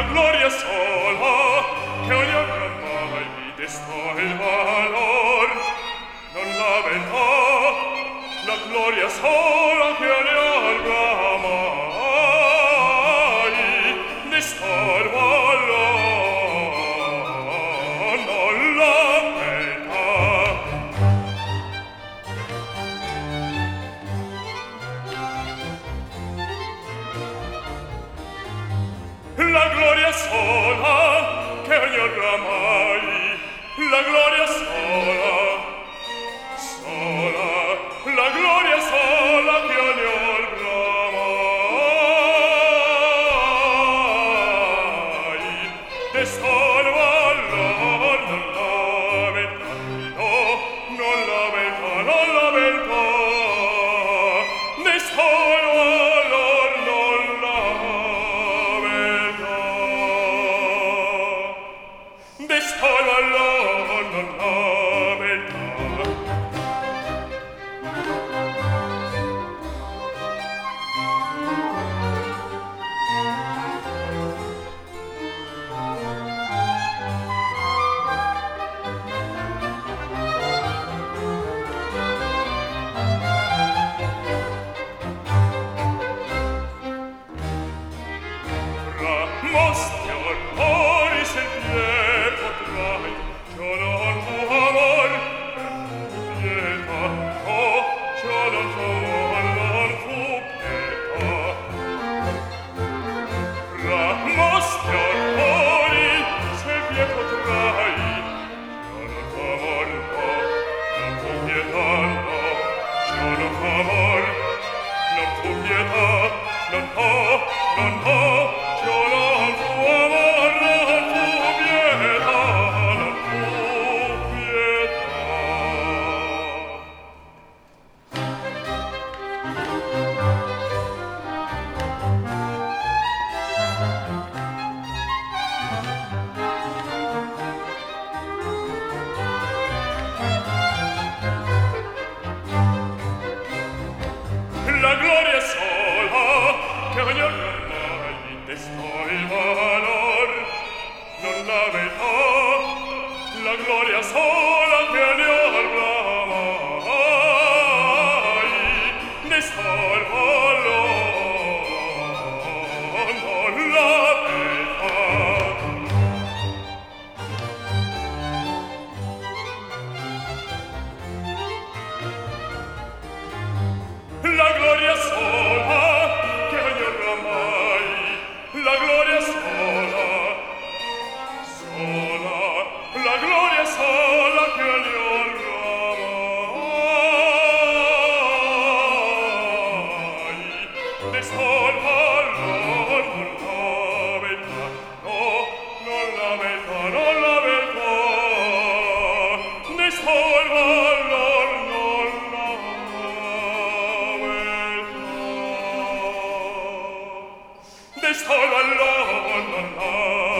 gloria sola che ogni oramai mi destò il valor, non la beltà, la gloria sola che ogni oramai destò il valor, non la beltà. La gloria sola che ogni oramai, la gloria sola, sola, la gloria sola che ogni oramai destò il valor, non la beltà, no, non la beltà, non la beltà, destò il valor, non la beltà, destò il valor, non la beltà. Mostri ormai se pie potrai, ciò non fu amor, pietà, oh, ciò non fu amor, non fu pietà. Mostri ormai se pie potrai, ciò non fu amor, no, non fu pietà, no, ciò non fu amor, non fu pietà, non ho, non ho, ciò non fu amor, non fu pietà, non fu pietà. La gloria sola che ogni oramai destò il valor, non la beltà, la gloria sola che ogni oramai destò il valor, non la beltà. La gloria sola che ogni oramai, la gloria sola, sola, la gloria sola che ogni oramai destò il valor, non la beltà, no, non la beltà, non la beltà, destò il valor, non la beltà, destò il valor, non la